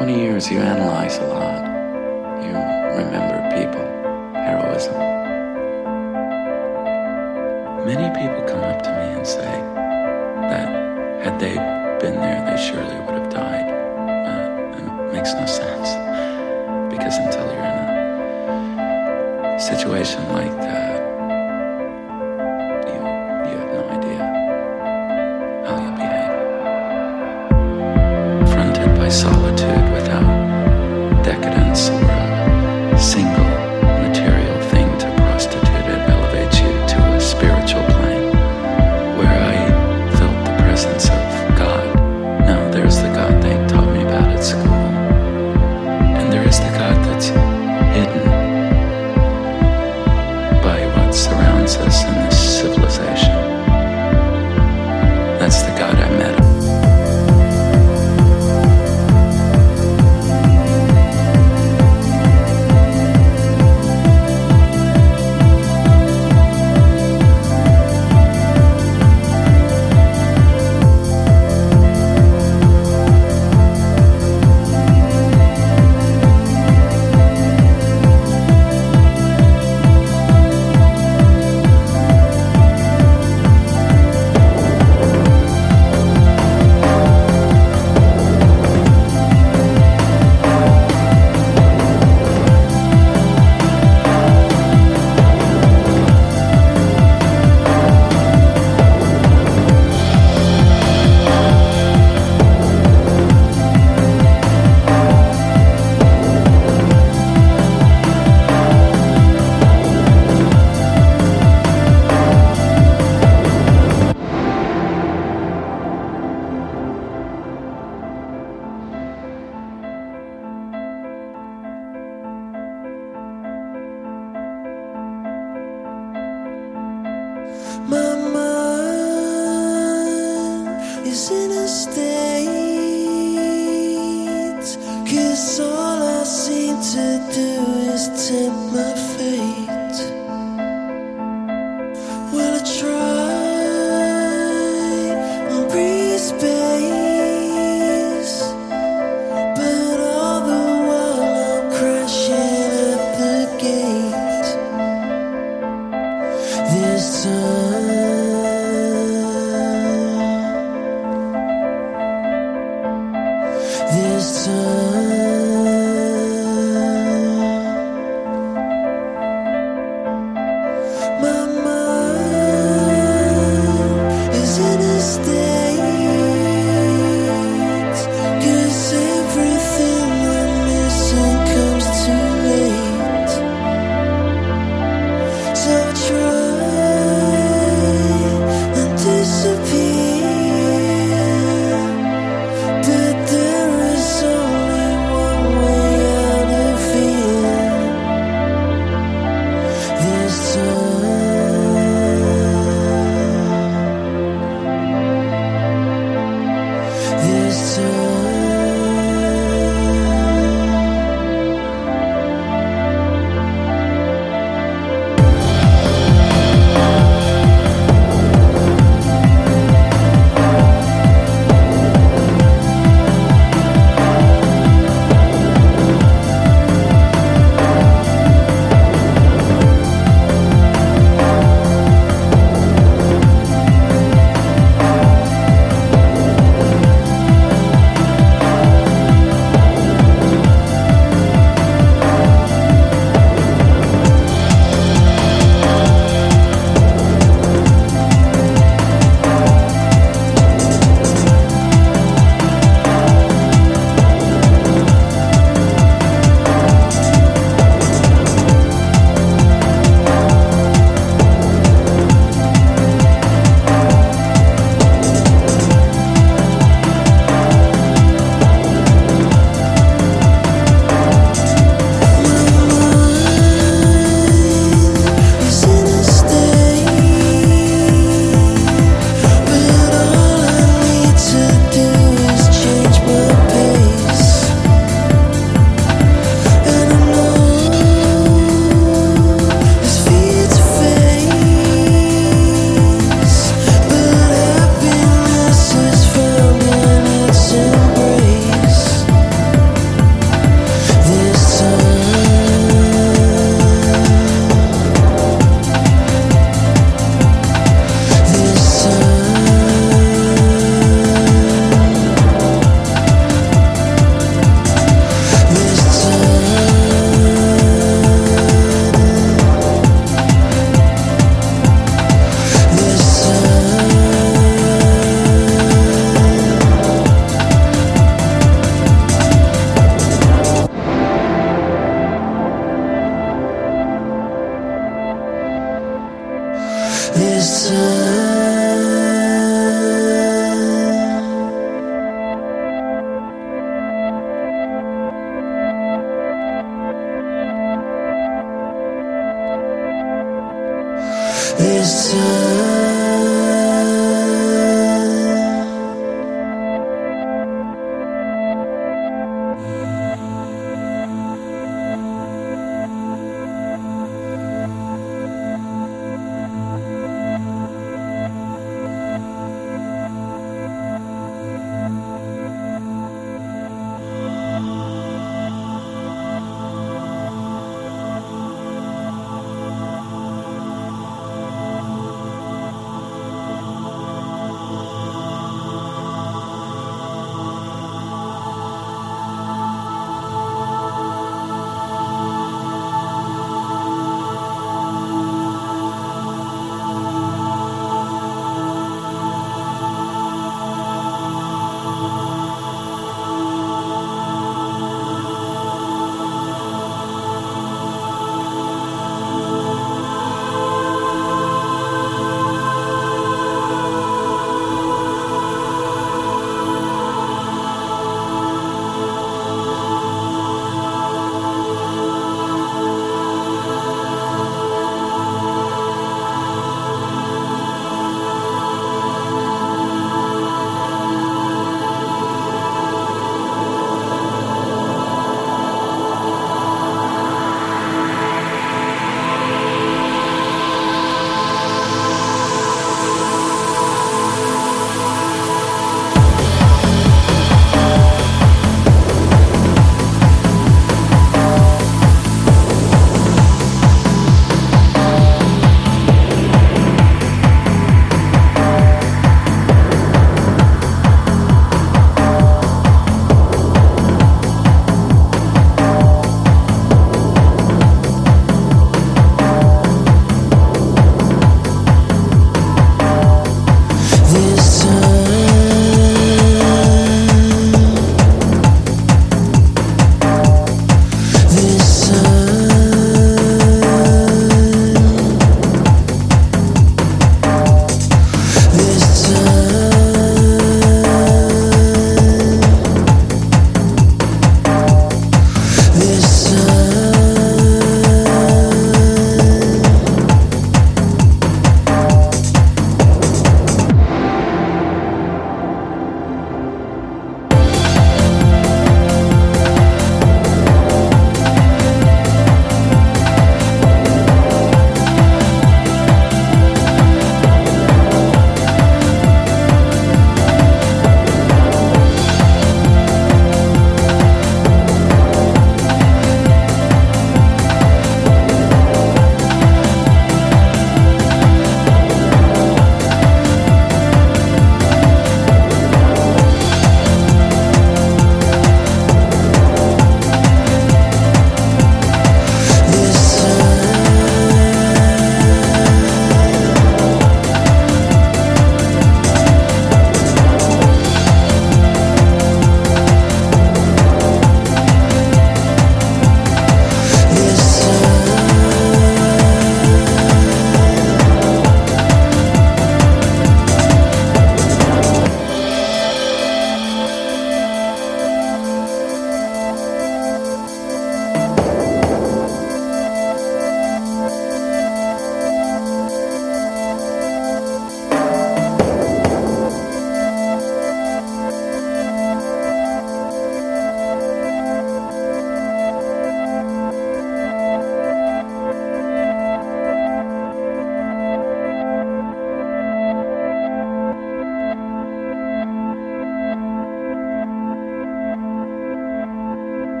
20 years, you analyze a lot. You remember people, heroism. Many people come up to me and say that had they been there, they surely would have died. And it makes no sense. Because until you're in a situation like that, you have no idea how you'll behave. Fronted by solitude without decadence or a single material thing to prostitute, it elevates you to a spiritual plane where I felt the presence of God. Now there's the God they taught me about at school, and there is the God that's hidden by what surrounds us in this civilization. That's the God I met. My mind is in a state, 'cause all I seem to do is tempt my fate. Well, I try and breathe space, but all the while I'm crashing at the gate. This time my mind is in a state, 'cause everything I'm missing comes too late. So I try and disappear, but there is only sun.